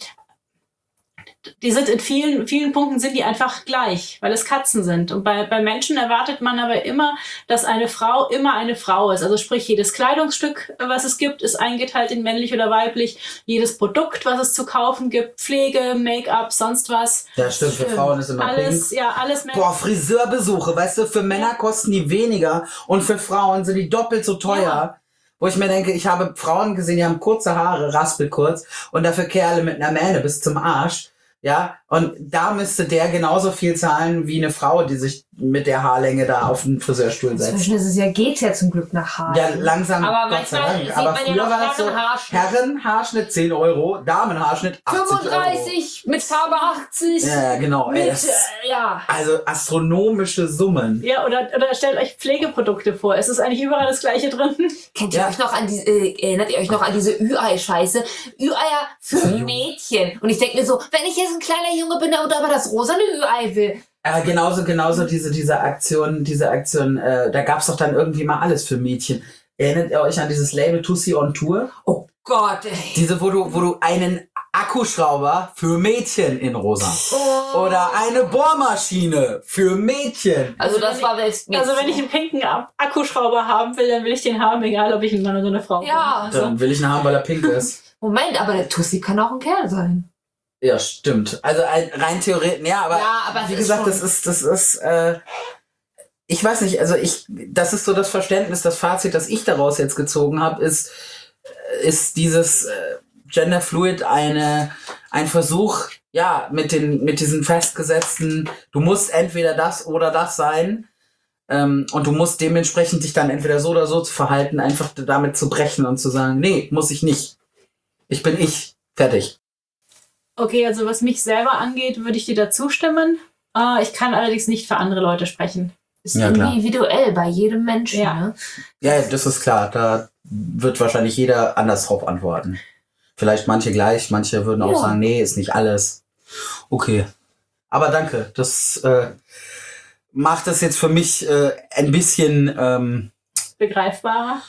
die sind in vielen, vielen Punkten sind die einfach gleich, weil es Katzen sind. Und bei, bei Menschen erwartet man aber immer, dass eine Frau immer eine Frau ist. Also sprich, jedes Kleidungsstück, was es gibt, ist eingeteilt in männlich oder weiblich. Jedes Produkt, was es zu kaufen gibt, Pflege, Make-up, sonst was. Ja, stimmt, für Frauen ist immer Alles, pink. ja, alles männlich. Boah, Friseurbesuche, weißt du, für Männer kosten die weniger und für Frauen sind die doppelt so teuer. Ja. Wo ich mir denke, ich habe Frauen gesehen, die haben kurze Haare, raspelkurz und dafür Kerle mit einer Mähne bis zum Arsch. Ja, und da müsste der genauso viel zahlen wie eine Frau, die sich mit der Haarlänge da auf den Friseurstuhl setzt. Inzwischen ist es ja, geht's ja zum Glück nach Haaren. Ja, langsam, Aber Gott sei manchmal Dank. sieht Aber man ja früher noch war das so, Herrenhaarschnitt. Herrenhaarschnitt zehn Euro, Damenhaarschnitt achtzig Euro. fünfunddreißig mit Farbe achtzig. Ja, genau. Ey, Mit, das, äh, ja. also astronomische Summen. Ja, oder, oder stellt euch Pflegeprodukte vor. Es ist eigentlich überall das Gleiche drin. Kennt ihr Ja. euch noch an diese, äh, erinnert ihr euch noch an diese Ü-Ei-Scheiße? Ü-Eier für Mädchen. Und ich denke mir so, wenn ich jetzt ein kleiner Junge bin, der aber das rosane Ü-Ei will. Äh, genauso, genauso diese, diese Aktion, diese Aktion, äh, da gab's doch dann irgendwie mal alles für Mädchen. Erinnert ihr euch an dieses Label Tussi on Tour? Oh Gott, ey. Diese, wo du, wo du einen Akkuschrauber für Mädchen in rosa. Oh. Oder eine Bohrmaschine für Mädchen. Also das war selbst Also wenn ich einen pinken Ak- Akkuschrauber haben will, dann will ich den haben, egal ob ich ein Mann oder eine Frau bin. Ja. Dann will ich einen haben, weil er pink ist. Moment, aber der Tussi kann auch ein Kerl sein. Ja, stimmt. Also ein- rein theoretisch, ja, aber, Ja, aber es wie ist gesagt, schon- das ist, das ist, äh, ich weiß nicht, also ich, das ist so das Verständnis, das Fazit, das ich daraus jetzt gezogen habe, ist, ist dieses äh, Gender Fluid eine, ein Versuch, ja, mit den, mit diesen festgesetzten, du musst entweder das oder das sein, ähm, und du musst dementsprechend dich dann entweder so oder so zu verhalten, einfach damit zu brechen und zu sagen, nee, muss ich nicht. Ich bin ich. Fertig. Okay, also was mich selber angeht, würde ich dir da zustimmen. Äh, ich kann allerdings nicht für andere Leute sprechen. Ist Ja, klar. individuell bei jedem Menschen. Ja. Ne? Ja, ja, das ist klar. Da wird wahrscheinlich jeder anders drauf antworten. Vielleicht manche gleich, manche würden auch Ja. sagen, nee, ist nicht alles. Okay. Aber danke. Das äh, macht das jetzt für mich äh, ein bisschen, ähm, Begreifbarer.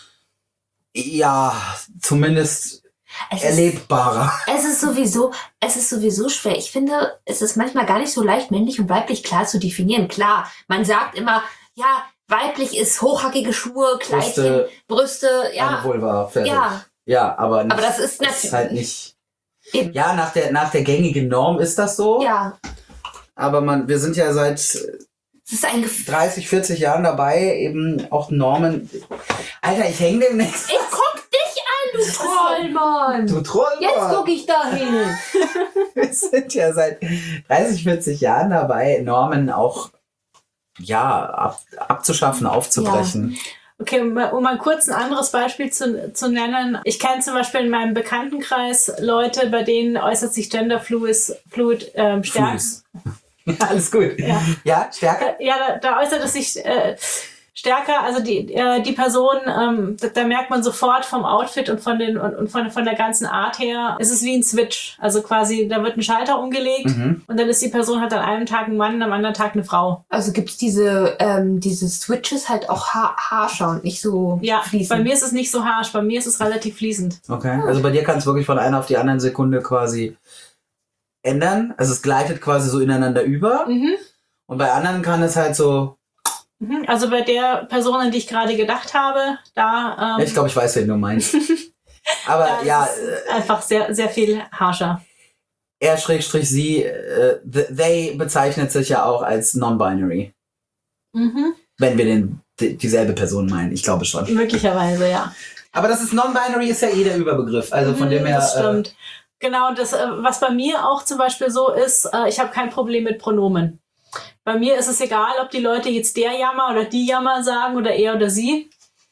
ja, zumindest Es ist, erlebbarer. es ist sowieso, es ist sowieso schwer. Ich finde, es ist manchmal gar nicht so leicht, männlich und weiblich klar zu definieren. Klar, man sagt immer, ja, weiblich ist hochhackige Schuhe, Kleidchen, Brüste, Brüste, Eine ja, Vulva, fertig. ja. Ja, aber, nicht, Aber das ist ist natürlich, halt nicht. Eben. Ja, nach der, nach der gängigen Norm ist das so. ja, Aber man, wir sind ja seit es ist ein Gefühl. dreißig, vierzig Jahren dabei, eben auch Normen. Alter, ich hänge demnächst. Ich guck dich an, du Trollmann. Du Troll. Jetzt guck ich da hin. Wir sind ja seit dreißig, vierzig Jahren dabei, Normen auch ja, ab, abzuschaffen, aufzubrechen. Okay, um mal, um mal kurz ein anderes Beispiel zu, zu nennen. Ich kenne zum Beispiel in meinem Bekanntenkreis Leute, bei denen äußert sich Gender Fluid, Fluid ähm, stärker. Fuß. Alles gut. Ja. Ja, stärker? Ja, da, da äußert es sich äh, stärker. Also die, äh, die Person, ähm, da, da merkt man sofort vom Outfit und von den und, und von, von der ganzen Art her, es ist wie ein Switch. Also quasi, da wird ein Schalter umgelegt Mhm. und dann ist die Person halt an einem Tag ein Mann, am anderen Tag eine Frau. Also gibt's diese, ähm, diese Switches halt auch ha harscher und nicht so Ja, fließend. bei mir ist es nicht so harsch, bei mir ist es relativ fließend. Okay. Also bei dir kann es wirklich von einer auf die andere Sekunde quasi ändern. Also es gleitet quasi so ineinander über. Mhm. Und bei anderen kann es halt so. Mhm. Also bei der Person, an die ich gerade gedacht habe, da ähm, Ich glaube, ich weiß, wen du meinst. Aber da ja, ist es einfach sehr, sehr viel harscher. er schrägstrich sie, äh, th- they bezeichnet sich ja auch als non-binary. Mhm. Wenn wir den, d- dieselbe Person meinen. Ich glaube schon. Möglicherweise, ja. Aber das ist non-binary, ist ja eh der Überbegriff. Also von Mhm, dem her. Das stimmt. Genau, das, äh, was bei mir auch zum Beispiel so ist, äh, ich habe kein Problem mit Pronomen. Bei mir ist es egal, ob die Leute jetzt der Jammer oder die Jammer sagen oder er oder sie.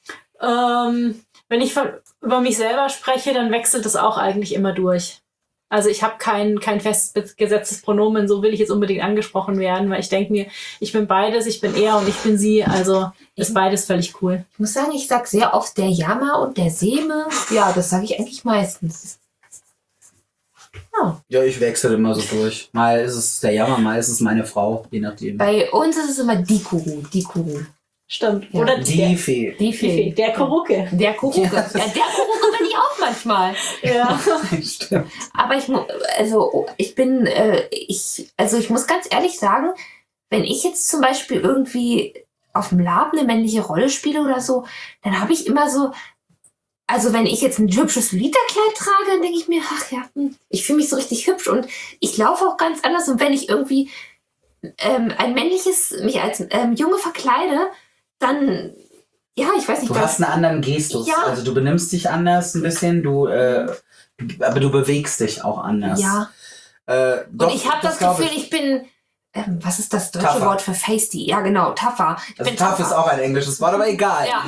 Ähm, wenn ich von, über mich selber spreche, dann wechselt das auch eigentlich immer durch. Also ich habe kein, kein festgesetztes Pronomen, so will ich jetzt unbedingt angesprochen werden, weil ich denke mir, ich bin beides, ich bin er und ich bin sie, also ist beides völlig cool. Ich muss sagen, ich sag sehr oft der Jammer und der Seme. Ja, das sage ich eigentlich meistens. Oh. Ja, ich wechsle immer so durch. Mal ist es der Jammer, mal ist es meine Frau, je nachdem. Bei uns ist es immer die Kuru, die Kuru. Stimmt. Ja. Oder Die der, Fee. Die die Fee, Fee. der Kurucke. Der Kurucke. Ja, der Kurucke bin ich auch manchmal. Ja. Stimmt. Aber ich mu- also ich bin, äh, ich, also ich muss ganz ehrlich sagen, wenn ich jetzt zum Beispiel irgendwie auf dem Lab eine männliche Rolle spiele oder so, dann habe ich immer so, also wenn ich jetzt ein hübsches Literkleid trage, dann denke ich mir, ach ja, hm, ich fühle mich so richtig hübsch und ich laufe auch ganz anders. Und wenn ich irgendwie ähm, ein männliches, mich als ähm, Junge verkleide, dann, ja, ich weiß nicht. Du dann- hast einen anderen Gestus. Ja. Also du benimmst dich anders ein bisschen, du, äh, du- aber du bewegst dich auch anders. Ja. Äh, doch, Und ich habe das, glaub Gefühl, ich, bin, ähm, was ist das deutsche Tougher. Wort für feisty? Ja, genau, tougher. Ich Also bin tough ist auch ein englisches Wort, aber egal. Ja.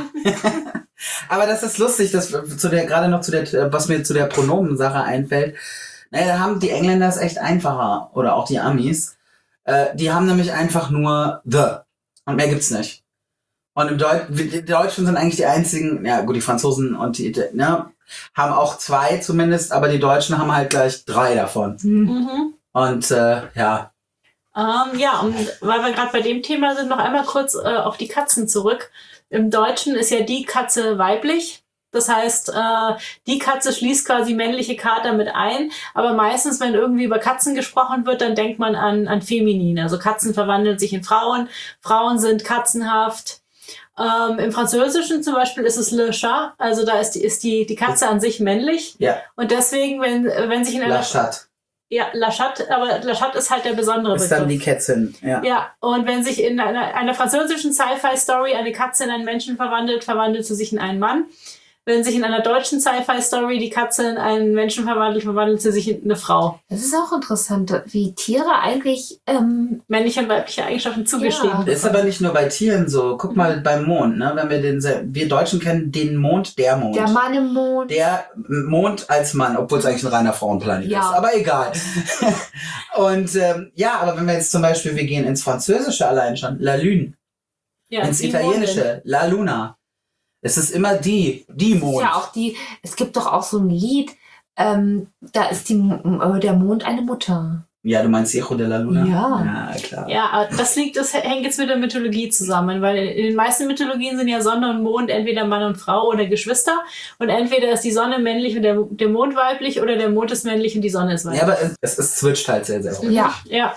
Aber das ist lustig, dass zu der, gerade noch zu der, was mir zu der Pronomensache einfällt. Naja, da haben die Engländer es echt einfacher. Oder auch die Amis. Äh, die haben nämlich einfach nur the. Und mehr gibt's nicht. Und im Deut die Deutschen sind eigentlich die einzigen, ja gut, die Franzosen und die, ne, haben auch zwei zumindest, aber die Deutschen haben halt gleich drei davon. Mhm. Und äh, ja, Ähm, ja, und weil wir gerade bei dem Thema sind, noch einmal kurz äh, auf die Katzen zurück. Im Deutschen ist ja die Katze weiblich. Das heißt, äh, die Katze schließt quasi männliche Kater mit ein. Aber meistens, wenn irgendwie über Katzen gesprochen wird, dann denkt man an, an feminin. Also Katzen verwandeln sich in Frauen. Frauen sind katzenhaft. Ähm, Im Französischen zum Beispiel ist es le chat. Also da ist die, ist die, die Katze an sich männlich. ja, Und deswegen, wenn, wenn sich in einer... La Chatte Ja, la Chatte, aber la Chatte ist halt der besondere ist Begriff. dann die Kätzin. Ja. Ja, und wenn sich in einer, einer französischen Sci-Fi-Story eine Katze in einen Menschen verwandelt, verwandelt sie sich in einen Mann. Wenn sich in einer deutschen Sci-Fi-Story die Katze in einen Menschen verwandelt, verwandelt sie sich in eine Frau. Das ist auch interessant, wie Tiere eigentlich, ähm, Männliche und weibliche Eigenschaften zugeschrieben. Das ist aber nicht nur bei Tieren so. Guck mal beim Mond, ne? Wenn wir den, se- wir Deutschen kennen den Mond, der Mond. der Mann im Mond. Der Mond als Mann, obwohl es eigentlich ein reiner Frauenplanet Ja. ist. Aber egal. Und ähm, ja, aber wenn wir jetzt zum Beispiel, wir gehen ins Französische allein schon, La Lune, Ja, ins die Italienische, La Luna. Es ist immer die, die Das ist Mond. ja auch die, es gibt doch auch so ein Lied, ähm, da ist die, äh, der Mond eine Mutter. Ja, du meinst Hijo de la Luna? Ja. Ja, klar. Ja, aber das liegt, das hängt jetzt mit der Mythologie zusammen, weil in den meisten Mythologien sind ja Sonne und Mond entweder Mann und Frau oder Geschwister und entweder ist die Sonne männlich und der, der Mond weiblich oder der Mond ist männlich und die Sonne ist weiblich. Ja, aber es, es, es switcht halt sehr, sehr häufig. Ja. Ja,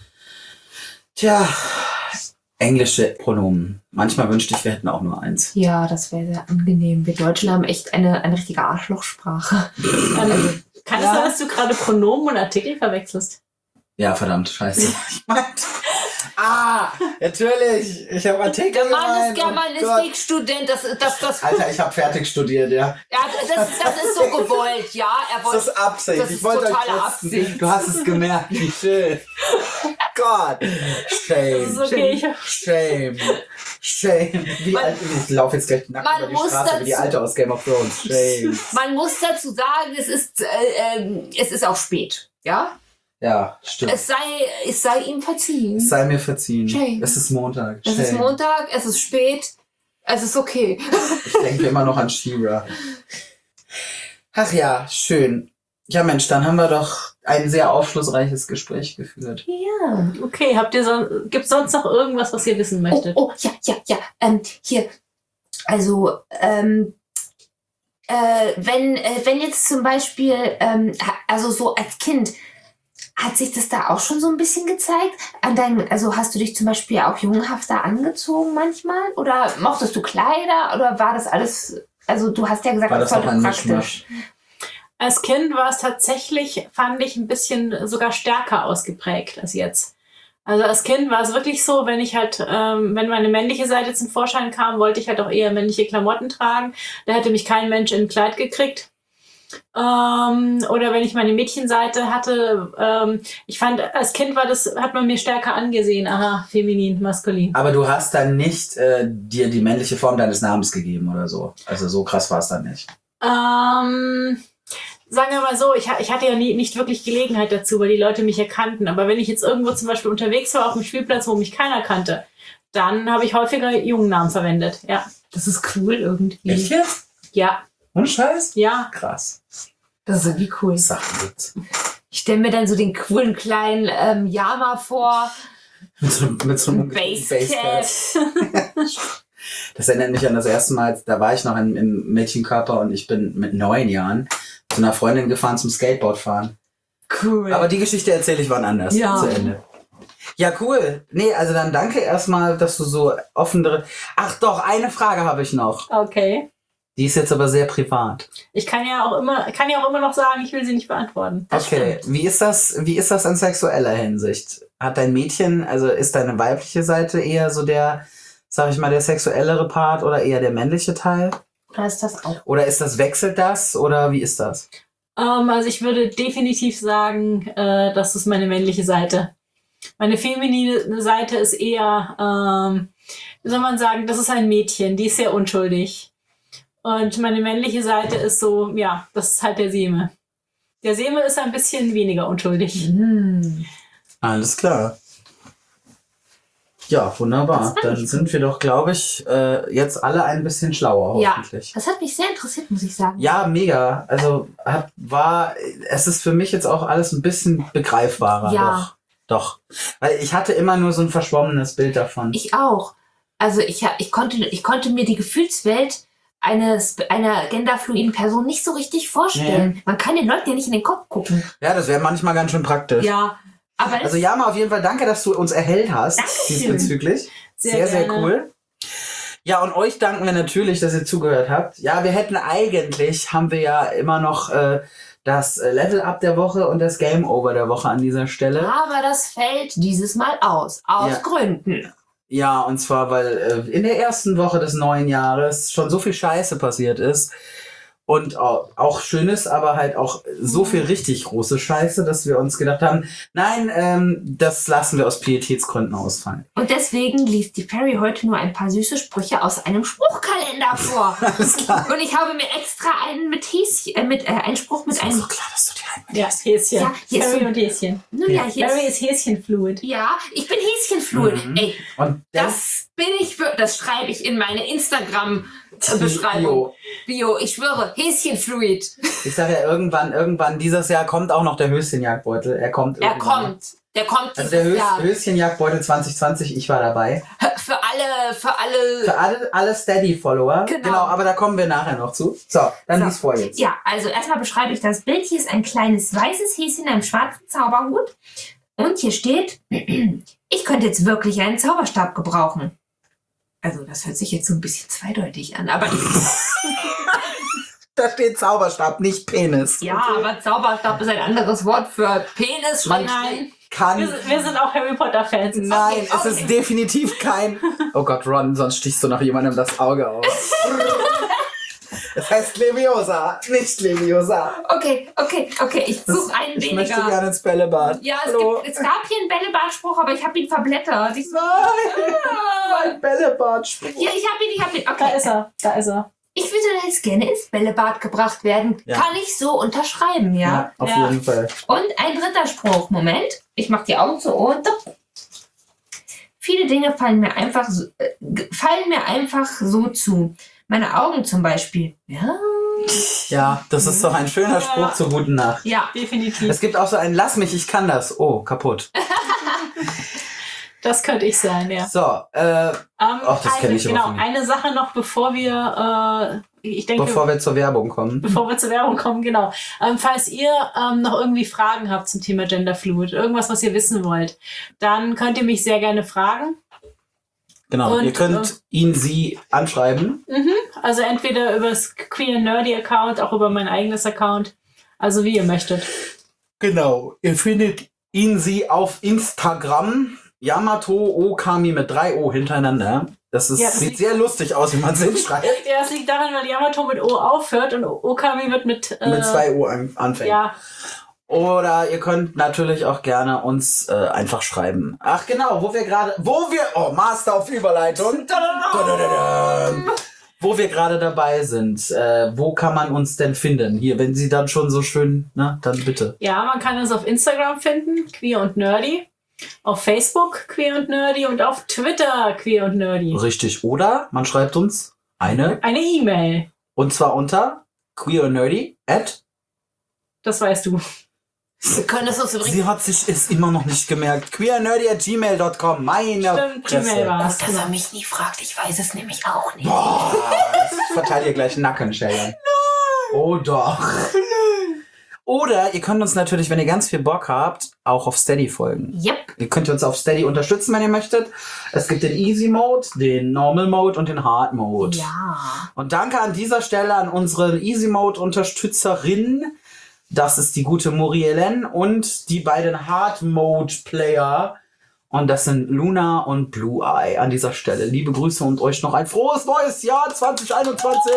Tja, englische Pronomen. Manchmal wünschte ich, wir hätten auch nur eins. Ja, das wäre sehr angenehm. Wir Deutschen haben echt eine, eine richtige Arschlochsprache. also, kann es Ja. sein, dass du gerade Pronomen und Artikel verwechselst? Ja, verdammt, scheiße. Ich meinte. Ah, natürlich. Ich habe Artikel Der Mann ist gemeint. Oh Gott. Germanistikstudent, das, das, das, Alter, ich habe fertig studiert, ja. ja, das, das ist so gewollt, ja. Er Das wollte, ist Absicht. das ich ist wollte euch totale testen. Absicht. Du hast es gemerkt, wie schön. Gott. Shame. Das ist okay, ich Shame. Shame. Wie Man- alt, ich laufe jetzt gleich nackt man über die muss Straße wie die dazu- Alte aus Game of Thrones. Shame. man muss dazu sagen, es ist, äh, ähm, es ist auch spät, ja. Ja, stimmt. Es sei, es sei ihm verziehen. Es sei mir verziehen. Shame. Es ist Montag. Es ist Shame. Montag, es ist spät, es ist okay. Ich denke immer noch an She-Ra. Ach ja, schön. Ja, Mensch, dann haben wir doch ein sehr aufschlussreiches Gespräch geführt. Ja. Okay, habt ihr so, gibt's sonst noch irgendwas, was ihr wissen Oh, möchtet? oh, ja, ja, ja. Ähm, hier. Also, ähm, äh, wenn, äh, wenn jetzt zum Beispiel, ähm, ha- also so als Kind, hat sich das da auch schon so ein bisschen gezeigt? An deinen, also hast du dich zum Beispiel auch jungenhafter angezogen manchmal? Oder mochtest du Kleider? Oder war das alles, also du hast ja gesagt, War das voll doch ein praktisch. Mischmasch? Als Kind war es tatsächlich, fand ich, ein bisschen sogar stärker ausgeprägt als jetzt. Also als Kind war es wirklich so, wenn ich halt, ähm, wenn meine männliche Seite zum Vorschein kam, wollte ich halt auch eher männliche Klamotten tragen. Da hätte mich kein Mensch in ein Kleid gekriegt. Ähm, oder wenn ich meine Mädchenseite hatte, ähm, ich fand, als Kind war das, hat man mir stärker angesehen, aha, feminin, maskulin. Aber du hast dann nicht äh, dir die männliche Form deines Namens gegeben oder so. Also so krass war es dann nicht. Ähm, sagen wir mal so, ich, ha- ich hatte ja nie, nicht wirklich Gelegenheit dazu, weil die Leute mich erkannten. Aber wenn ich jetzt irgendwo zum Beispiel unterwegs war auf dem Spielplatz, wo mich keiner kannte, dann habe ich häufiger Jungennamen verwendet. Ja. Das ist cool irgendwie. jetzt? Ja. Und Scheiß? Ja. Krass. Das ist irgendwie cool. Sachwitz. Ich stelle mir dann so den coolen kleinen ähm, Yama vor. Mit so, mit so einem Basecap. Das erinnert mich an das erste Mal, da war ich noch im, im Mädchenkörper und ich bin mit neun Jahren zu einer Freundin gefahren zum Skateboardfahren. Cool. Aber die Geschichte erzähle ich wann anders Ja. zu Ende. Ja, cool. Nee, also dann danke erstmal, dass du so offen drin... Ach doch, eine Frage habe ich noch. Okay. Die ist jetzt aber sehr privat. Ich kann ja auch immer, kann ja auch immer noch sagen, ich will sie nicht beantworten. Das Okay, wie ist das, wie ist das in sexueller Hinsicht? Hat dein Mädchen, also ist deine weibliche Seite eher so der, sag ich mal, der sexuellere Part oder eher der männliche Teil? Oder ist das auch? Oder ist das, wechselt das oder wie ist das? Ähm, also ich würde definitiv sagen, äh, das ist meine männliche Seite. Meine feminine Seite ist eher, ähm, wie soll man sagen, das ist ein Mädchen, die ist sehr unschuldig. Und meine männliche Seite ist so, ja, das ist halt der Seme. Der Seme ist ein bisschen weniger unschuldig. Hm. Alles klar. Ja, wunderbar. Das fand Dann ich sind wir doch, glaube ich, äh, jetzt alle ein bisschen schlauer, Ja, hoffentlich. das hat mich sehr interessiert, muss ich sagen. Ja, mega. Also hat, war, es ist für mich jetzt auch alles ein bisschen begreifbarer. Ja. Doch. Doch. Weil ich hatte immer nur so ein verschwommenes Bild davon. Ich auch. Also ich, ich, konnte, ich konnte mir die Gefühlswelt eines, einer genderfluiden Person nicht so richtig vorstellen. Nee. Man kann den Leuten ja nicht in den Kopf gucken. Ja, das wäre manchmal ganz schön praktisch. Ja, aber das, Also Jama, auf jeden Fall danke, dass du uns erhellt hast. Dankeschön. Diesbezüglich. Sehr Sehr, sehr, gerne. cool. Ja, und euch danken wir natürlich, dass ihr zugehört habt. Ja, wir hätten eigentlich, haben wir ja immer noch äh, das äh, Level-Up der Woche und das Game-Over der Woche an dieser Stelle. aber das fällt dieses Mal aus. Aus Ja. Gründen. Ja, und zwar, weil äh, in der ersten Woche des neuen Jahres schon so viel Scheiße passiert ist. Und auch, auch Schönes, aber halt auch so viel richtig große Scheiße, dass wir uns gedacht haben, nein, ähm, das lassen wir aus Pietätsgründen ausfallen. Und deswegen liest die Fairy heute nur ein paar süße Sprüche aus einem Spruchkalender vor. Alles klar. Und ich habe mir extra einen mit Häschen, äh, mit äh, einen Spruch mit Ist mir einem. so klar, dass du die einen Ja, Häschen. Ja, hier ist Harry so- und Häschen. Nun ja, hier Harry ist, ist Häschenfluid. ja, ich bin Häschenfluid. Mhm. Ey, Und das das bin ich, wir- das schreibe ich in meine Instagram-Beschreibung. Bio, ich schwöre, Häschenfluid. Ich sage ja, irgendwann, irgendwann dieses Jahr kommt auch noch der Höschenjagdbeutel. Er kommt Er irgendwann. kommt. Der kommt Also der dieses Hös Jahr. Höschenjagdbeutel zwanzig zwanzig, ich war dabei. Für alle, für alle. Für alle, alle Steady-Follower. Genau. Aber da kommen wir nachher noch zu. So, dann So. lies vor jetzt. Ja, also erstmal beschreibe ich das Bild. Hier ist ein kleines weißes Häschen in einem schwarzen Zauberhut. Und hier steht, ich könnte jetzt wirklich einen Zauberstab gebrauchen. Also das hört sich jetzt so ein bisschen zweideutig an, aber Da steht Zauberstab, nicht Penis. ja, aber Zauberstab ist ein anderes Wort für Penis. Man Nein. kann... Wir, sind- wir sind auch Harry Potter-Fans. Nein, Okay, es ist okay. definitiv kein... Oh Gott, Ron, sonst stichst du noch jemandem das Auge aus. Es heißt Leviosa, nicht Leviosa. Okay, okay, okay, ich suche einen Ich möchte weniger. gerne ins Bällebad. Ja, es, Hallo. gibt, es gab hier einen Bällebadspruch, aber ich habe ihn verblättert. Ich so, Nein, ah. mein Bällebad. Ja, ich habe ihn, ich habe ihn. Da Okay. ist er, da ist er. Ich würde jetzt gerne ins Bällebad gebracht werden. Ja. Kann ich so unterschreiben, ja? Ja, auf Ja. jeden Fall. Und ein dritter Spruch. Moment, ich mache die Augen zu und viele Dinge fallen mir einfach so, äh, g- fallen mir einfach so zu. Meine Augen zum Beispiel. Ja. Ja, das ist doch ein schöner Spruch zur guten Nacht. Ja. Definitiv. Es gibt auch so einen Lass mich, ich kann das. Oh, kaputt. Das könnte ich sein, ja. So, äh, Ähm, Ach, das eine, kenn ich aber Genau, von mir. eine Sache noch, bevor wir, äh, ich denke, bevor wir zur Werbung kommen. bevor wir zur Werbung kommen, genau. Ähm, falls ihr ähm, noch irgendwie Fragen habt zum Thema Genderfluid, irgendwas, was ihr wissen wollt, dann könnt ihr mich sehr gerne fragen. Genau, Und, ihr könnt äh, ihn, sie anschreiben. Also entweder über das Queer Nerdy Account, auch über mein eigenes Account. Also wie ihr möchtet. Genau, ihr findet ihn, sie auf Instagram. Yamato Okami mit drei O hintereinander. Das, ist, Ja, das sieht liegt- sehr lustig aus, wie man es hinschreibt. Ja, das liegt daran, weil Yamato mit O aufhört und Okami wird mit... Äh, mit zwei O an, anfängt. Ja, Oder ihr könnt natürlich auch gerne uns äh, einfach schreiben. Ach genau, wo wir gerade, wo wir, oh, Master auf Überleitung. Dadadadam. Wo wir gerade dabei sind. Äh, wo kann man uns denn finden? Hier, wenn sie dann schon so schön, na, dann bitte. ja, man kann uns auf Instagram finden, Queer und Nerdy. Auf Facebook, Queer und Nerdy. Und auf Twitter, Queer und Nerdy. Richtig. Oder man schreibt uns eine, Eine E-Mail. und zwar unter queernerdy at Das weißt du. Wir können es uns übrigens... Sie hat sich es immer noch nicht gemerkt. queernerdy at gmail dot com. Meine Stimmt, Fresse. Gmail war's. Dass er mich nie fragt, ich weiß es nämlich auch nicht. Boah, ich verteile ihr gleich Nacken, Cheyenne. Oh doch. Oder ihr könnt uns natürlich, wenn ihr ganz viel Bock habt, auch auf Steady folgen. Yep. Ihr könnt uns auf Steady unterstützen, wenn ihr möchtet. Es gibt den Easy Mode, den Normal Mode und den Hard Mode. Ja. Und danke an dieser Stelle an unsere Easy Mode Unterstützerin. Das ist die gute Murielen und die beiden Hard Mode Player. Und das sind Luna und Blue Eye an dieser Stelle. Liebe Grüße und euch noch ein frohes neues Jahr zwanzig einundzwanzig.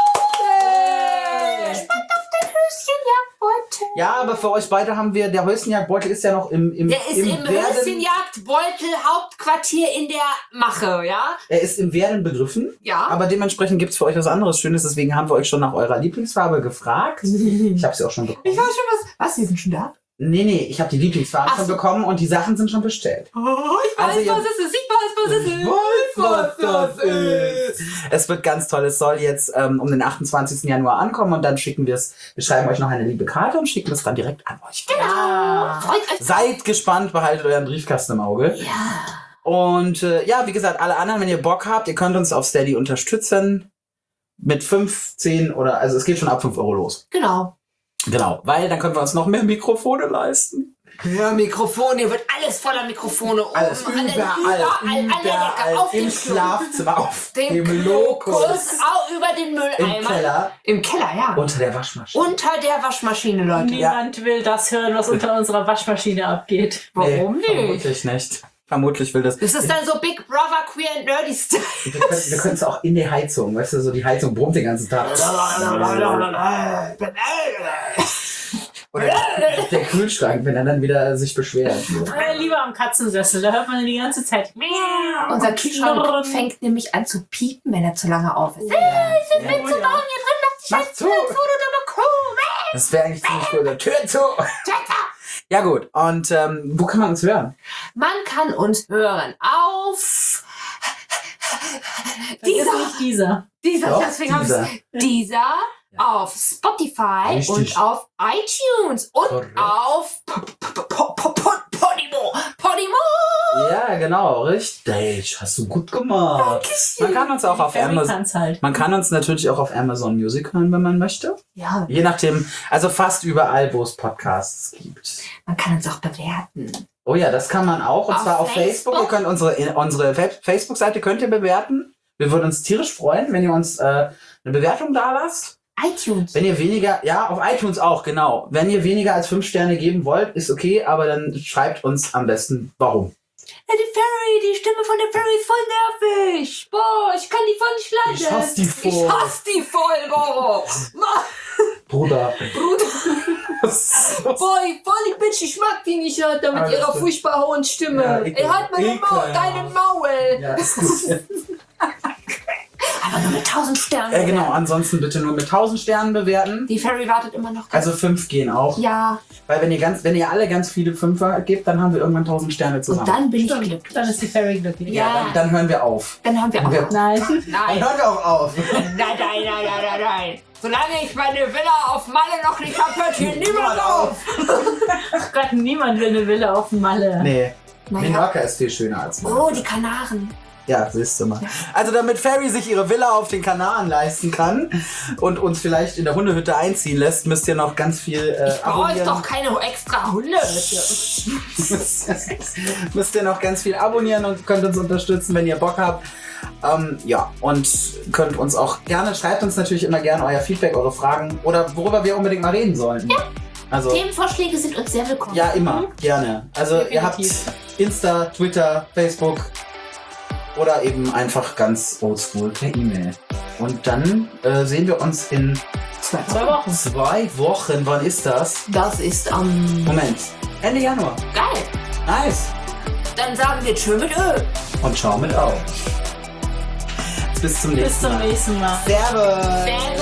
Yay! Gespannt auf den Höschenjagdbeutel. Ja, aber für euch beide haben wir, der Höschenjagdbeutel ist ja noch im, im, Der ist im, im Werden. Höschenjagdbeutel Hauptquartier in der Mache, ja? Er ist im Werden begriffen. Ja. Aber dementsprechend gibt es für euch was anderes Schönes. Deswegen haben wir euch schon nach eurer Lieblingsfarbe gefragt. Ich habe sie auch schon bekommen. Ich weiß schon was. Was, die sind schon da? Nee, nee, ich habe die Lieblingsfarbe Ach schon so. bekommen und die Sachen sind schon bestellt. Oh, ich weiß, Also ihr- was es ist. Ich weiß, was es ist. Was das ist. Es wird ganz toll. Es soll jetzt ähm, um den achtundzwanzigsten Januar ankommen und dann schicken wir es. Wir schreiben euch noch eine liebe Karte und schicken es dann direkt an euch. Genau. Freut euch. Seid gespannt, behaltet euren Briefkasten im Auge. Ja. Und äh, ja, wie gesagt, alle anderen, wenn ihr Bock habt, ihr könnt uns auf Steady unterstützen. Mit fünf, zehn oder, also es geht schon ab fünf Euro los. Genau. Genau, weil dann können wir uns noch mehr Mikrofone leisten. Ja, Mikrofone, hier wird alles voller Mikrofone. Oben, Alles an der- überall, überall, an der Decke, überall, auf im dem Klo, Schlafzimmer, auf dem dem Lokus, Lokus, auch über den Mülleimer. im Keller, Im Keller, ja. unter der Waschmaschine. Unter der Waschmaschine, Leute. Niemand will das hören, was unter unserer Waschmaschine abgeht. Warum nicht? Vermutlich nicht. Vermutlich will das. Das ist dann so Big Brother Queer and Nerdy Style. Wir können, wir können es auch in die Heizung, weißt du, so die Heizung brummt den ganzen Tag. Oder der Kühlschrank, wenn er dann wieder sich beschwert. Äh, lieber am Katzensessel, da hört man die ganze Zeit. Miau. Unser Kühlschrank Knurren. fängt nämlich an zu piepen, wenn er zu lange auf ist. Ja, Ich bin zu warm hier drin, mach die Mach Scheiße zu. zu, du dumme Kuh. das wäre eigentlich ziemlich gut. Tür zu! Ja gut, und ähm, wo kann man uns hören? Man kann uns hören auf Das ist dieser, nicht dieser. dieser, Doch, deswegen habe dieser. ich dieser, auf Spotify Richtig. und auf iTunes und Korrekt. auf P- P- P- P- P- Podimo. Podimo. Ja, genau, richtig. Hast du gut gemacht. Man kann uns auch auf Ferry Amazon. kann's halt. Man kann uns natürlich auch auf Amazon Music hören, wenn man möchte. Ja, Je nachdem, also fast überall, wo es Podcasts gibt. man kann uns auch bewerten. Oh ja, das kann man auch. Und Auf zwar auf Facebook. Facebook? Ihr könnt unsere, unsere Fe- Facebook-Seite könnt ihr bewerten. Wir würden uns tierisch freuen, wenn ihr uns äh, eine Bewertung da lasst. iTunes. Wenn ihr weniger, ja, auf iTunes auch, genau. Wenn ihr weniger als fünf Sterne geben wollt, ist okay, aber dann schreibt uns am besten, warum. Ja, die Fairy, die Stimme von der Fairy ist voll nervig. Boah, ich kann die voll nicht leiden. Ich hasse die voll. Ich hasse die voll, boah. Bruder. Bruder. Boah, die voll die Bitch, ich mag die nicht, Alter, mit Alles ihrer gut. furchtbar hohen Stimme. Ja, Ey, ekel- halt meine Maul, ekelhaft. deinen Maul. Ja, ist gut. Aber nur mit tausend Sternen. Ja, genau. Ansonsten bitte nur mit tausend Sternen bewerten. Die Fairy wartet immer noch. Also fünf gehen auch. Ja, Weil wenn ihr ganz, wenn ihr alle ganz viele Fünfer gebt, dann haben wir irgendwann tausend Sterne und zusammen. dann bin ich Stimmt. glücklich. Dann ist die Fairy glücklich. Ja. Dann, dann hören wir auf. Dann haben wir auch. Wir- Nein. Dann Nein. hören wir auch auf. Nein, nein, nein, nein, nein, nein. Solange ich meine Villa auf Malle noch nicht hab, hört hier niemand auf. Ach Gott, niemand will eine Villa auf Malle. Nee. Naja. Menorca ist viel schöner als Malle. Oh, die Kanaren. Ja, siehst du mal. Also damit Fairy sich ihre Villa auf den Kanaren leisten kann und uns vielleicht in der Hundehütte einziehen lässt, müsst ihr noch ganz viel äh, Ich brauche abonnieren. doch keine extra Hunde. müsst ihr noch ganz viel abonnieren und könnt uns unterstützen, wenn ihr Bock habt. Ähm, ja, und könnt uns auch gerne, schreibt uns natürlich immer gerne euer Feedback, eure Fragen oder worüber wir unbedingt mal reden sollen. Ja. Also, Themenvorschläge sind uns sehr willkommen. ja, immer, gerne. Also ihr habt Definitiv. Insta, Twitter, Facebook oder eben einfach ganz oldschool per E-Mail. Und dann äh, sehen wir uns in Zwei Zwei Wochen. zwei Wochen. Wann ist das? Das ist am... Moment. Ende Januar. Geil. Nice. Dann sagen wir Tschö mit Ö. Und ciao mit auf. Bis zum nächsten Bis zum Mal. nächsten Mal. Servus. Servus.